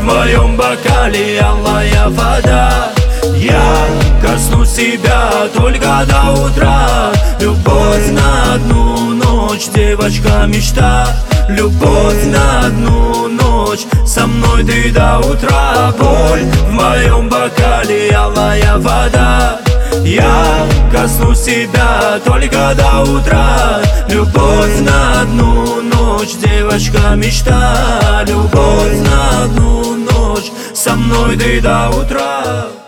твоем бокале алая вода. Я коснусь тебя только до утра. Любовь на одну ночь, девочка мечта. Любовь на одну ночь, со мной ты до утра. Боль в моем бокале алая вода. Я коснусь тебя только до утра. Любовь на одну ночь, девочка мечта. Любовь на одну ночь, со мной ты до утра.